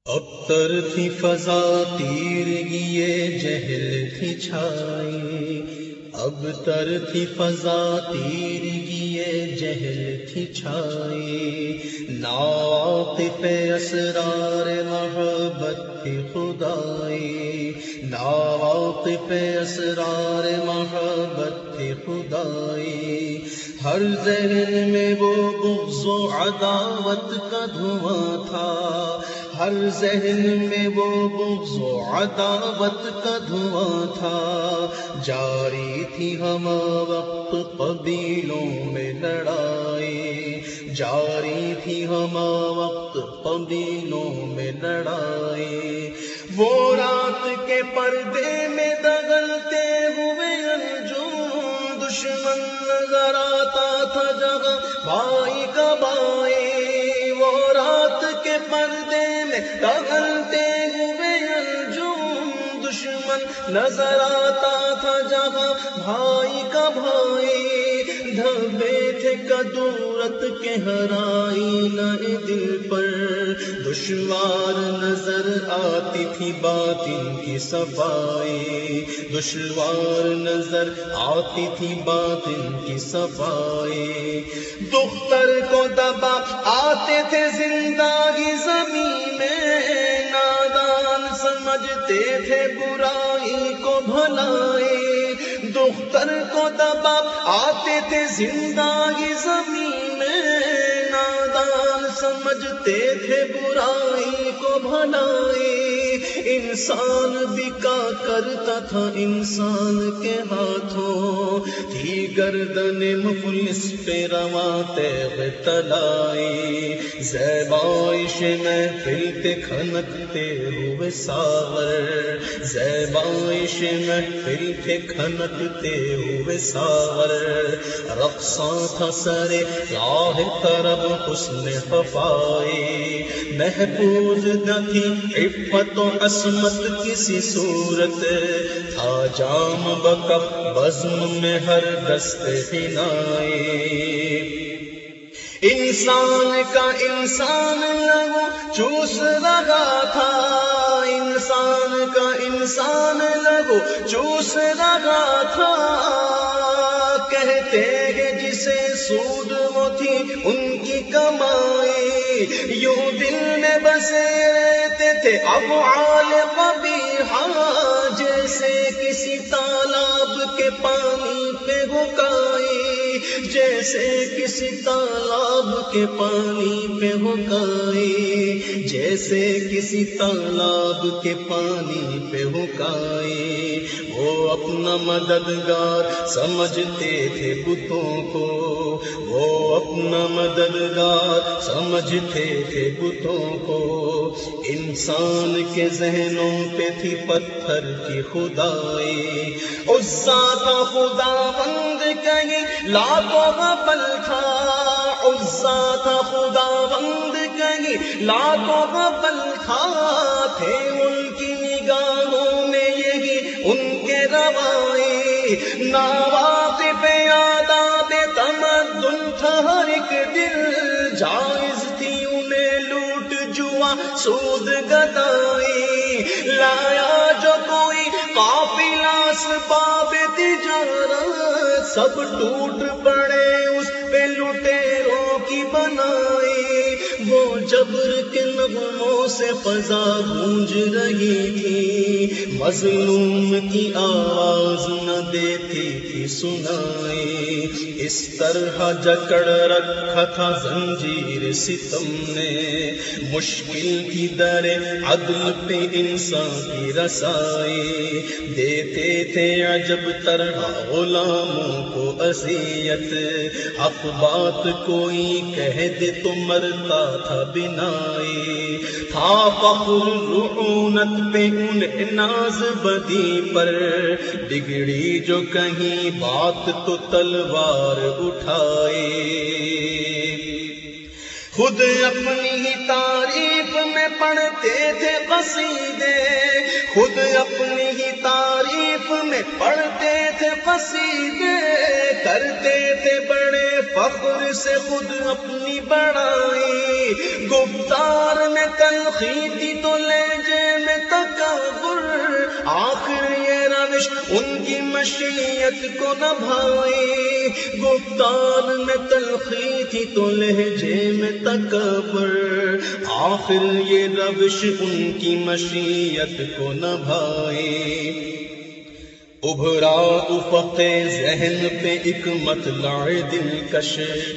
ابتر تھی فضا تیرگی یہ جہل تھی چھائی، ابتر تھی فضا تیرگی یہ جہل تھی چھائی، ناواقف اسرار محبت تھی خدائی، ناواقف اسرار محبت تھی خدائی، ہر ذہن میں وہ بغض و عداوت کا دھواں تھا، ہر ذہن میں وہ بغض و عداوت کا دھواں تھا، جاری تھی ہمہ وقت قبیلوں میں لڑائی، جاری تھی ہمہ وقت قبیلوں میں لڑائی، وہ رات کے پردے میں دغلتے ہوئے انجم، دشمن نظر آتا تھا جگہ بھائی کا بھائی، وہ رات کے پردے میں دغلتے ہوئے انجم، دشمن نظر آتا تھا جگہ بھائی کا بھائی، دھبے تھے کدورت کے ہرائی نئے دل پر، دشوار نظر آتی تھی باطن کی صفائی، دشوار نظر آتی تھی باطن کی صفائی، دختر کو دبا آتے تھے زندگی زمین میں، نادان سمجھتے تھے برائی کو بھلائی، دختر کو دبا آتے تھے زندگی زمین میں، نادان سمجھتے تھے برائی کو بھلائی، انسان بکا کرتا تھا انسان کے ہاتھوں، تھی گردن مفلس پہ رواں تیغ طلائی، زیبائش محفل پہ کھنکتے ہوئے ساغر، زیبائش محفل پہ کھنکتے ہوئے ساغر، رقصاں تھا سرے راہ طرب حسن خفائی، محفوظ نہ تھی عفت و عصمت کسی صورت، تھا جام بکف بزم میں ہر دست حنائی، انسان کا انسان لہو چوس رہا تھا، انسان کا انسان لہو چوس رہا تھا، کہتے ہیں جسے سود وہ تھی ان کی کمائی، یوں دل میں بسے رہتے تھے افعال قبیحہ، جیسے کسی تالاب کے پانی پہ حکائی، جیسے کسی تالاب کے پانی پہ حکائی، جیسے کسی تالاب کے پانی پہ حکائی، وہ اپنا مددگار سمجھتے تھے بتوں کو، وہ اپنا مددگار سمجھتے تھے بتوں کو، انسان کے ذہنوں پہ تھی پتھر کی خدائی، عزا کا خداوند کہیں لاتوں غفل تھا، عزا کا خداوند کہیں لاتوں غفل تھا، تھے ان کی نگاہوں میں یہی ان کے روائی، ناواقف آداب تمدن تھا ہر ایک دل، جائز تھی انہیں لوٹ جوا سود گدائی، لایا جو کوئی قافلہ اسباب تجارت، سب ٹوٹ پڑے اس پہ لٹیروں کی بنائی، وہ جبر کے نغموں سے فضا گونج رہی تھی، مظلوم کی آواز نہ دیتی تھی سنائی، اس طرح جکڑ رکھا تھا زنجیر ستم نے، مشکل کی در عدل پہ انسان کی رسائی، دیتے تھے عجب طرح غلاموں کو اذیت، حق بات کوئی کہہ دے تو مرتا تھا بنائی، تھا فخر رعونت پہ انہیں ناز بدی پر، بگڑی جو کہیں بات تو تلوار اٹھائی، خود اپنی ہی تعریف میں پڑھتے تھے قصیدے، خود اپنی ہی تعریف میں پڑھتے تھے قصیدے، کرتے تھے بڑے فخر سے خود اپنی بڑائی، گفتار میں تلخی تھی تو آخر یہ روش ان کی مشیت کو نہ بھائی، گفتار میں تلخی تھی تو لہجے میں تکبر، آخر یہ روش ان کی مشیت کو نہ بھائی۔ ابھرا افق ذہن پہ ایک مطلع دلکش،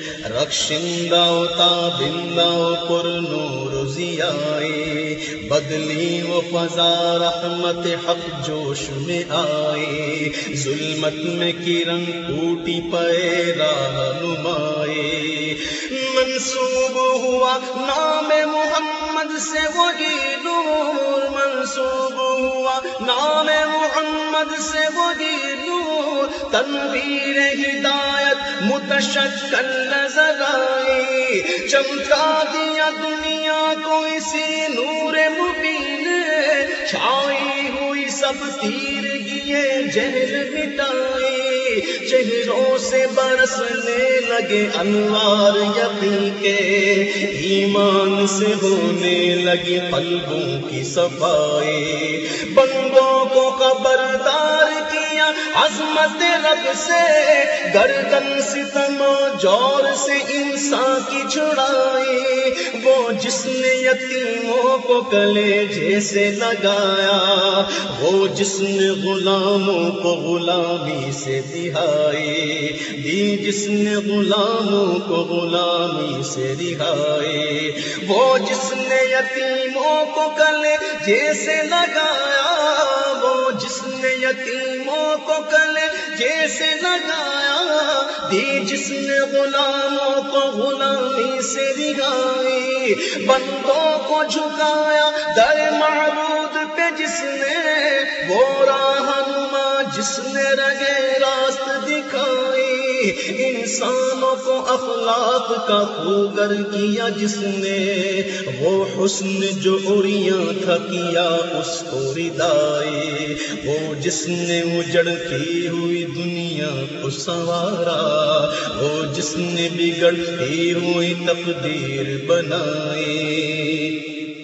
رخشندہ و تابندہ و پر نور و ضیائے، بدلی و فضا رحمت حق جوش میں آئے، ظلمت میں کرن ٹوٹی پے راہ نمائے، منسوب ہوا نام محمد سے وہی نور، منسوب ہوا نام محمد سے وہی نور، تنویر ہدایت متشکل نظر آئی، چمکا دیا دنیا کو اسی نور مبین، چھائی ہوئی سب تیرگیے جہل مٹائی، چہروں سے برسنے لگے انوار یقین کے، ایمان سے ہونے لگی قلبوں کی صفائی، بندوں کو خبردار کیا عظمت رب سے، گردن ستم و جور سے انسان کی چھڑائی، وہ جس نے یتیموں کو کلیجے سے لگایا، وہ جس نے غلاموں کو غلامی سے دہائی دی، جس نے غلاموں کو غلامی سے رہائی، وہ جس نے یتیموں کو کلیجے سے لگایا، وہ جس نے یتیموں کو کلیجے سے لگایا، دی جس نے غلاموں کو غلامی سے رہائی، بندوں کو جھکایا در معبود پہ جس نے، وہ راہنما جس نے رگے راست دکھائی، انسانوں کو اخلاق کا خوگر کیا جس نے، وہ حسن جو عریاں تھا کیا اس کو ردائی، وہ جس نے اجڑتی ہوئی دنیا کو سنوارا، وہ جس نے بگڑتی ہوئی تقدیر بنائی،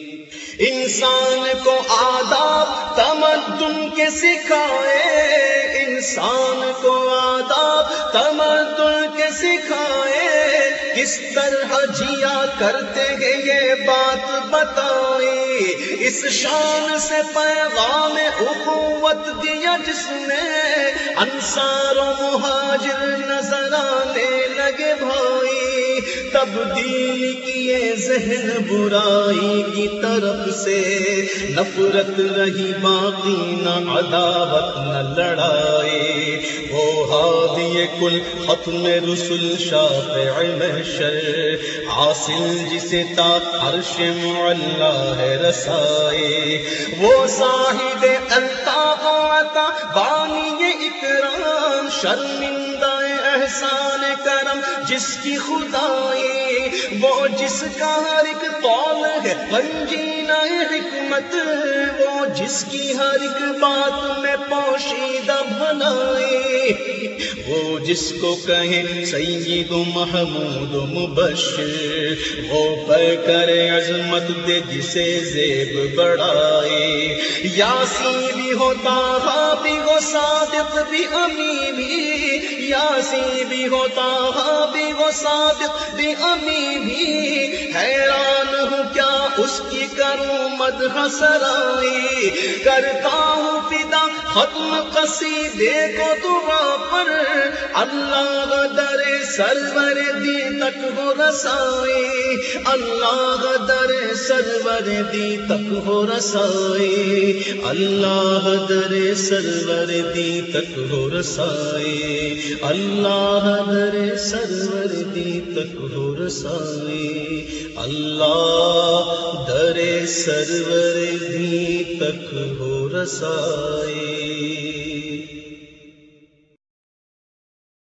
انسان کو آداب تمدن کے سکھائے، انسان کو آداب تمدن کے سکھائے، کس طرح جیا کرتے ہیں یہ بات بتائی، اس شان سے پیغام اخوت دیا جس نے، انصار و مہاجر نظر آنے لگے بھائی، تبدیل کیے ذہن برائی کی طرف سے، نفرت رہی باقی نہ عداوت نہ لڑائی، وہ ہادی کل ختم رسل شافع محشر، حاصل جسے تا عرش معلا ہے رسائی، وہ صاحب الطاف و عطا بانی اکرام، شرمندہ احسان کرم جس کی خدائی، وہ جس کا ہر ایک قول ہے پنجینہ حکمت، وہ جس کی ہر ایک بات میں پوشیدہ بھلائی، وہ جس کو کہیں سید و محمود و مبشر، وہ پر کرے عظمت دے جسے زیب بڑھائے، یاسین بھی ہوتا ہاں بھی ہو صادق بھی امی بھی، یاسین بھی ہوتا ہاں بھی ہو صادق بھی امی بھی، حیران ہوں کیا اس کی کروں مدح سرائی، کرتا ہوں فدا ختم قصیدے کو دعا پر، اللہ در سرور دی تک ہو رسائی، اللہ در سرور دی تک ہو رسائی، اللہ در سرور دی تک ہو رسائی، اللہ در سرور دی تک ہو رسائی، اللہ در سرور دی تک ہو رسائی۔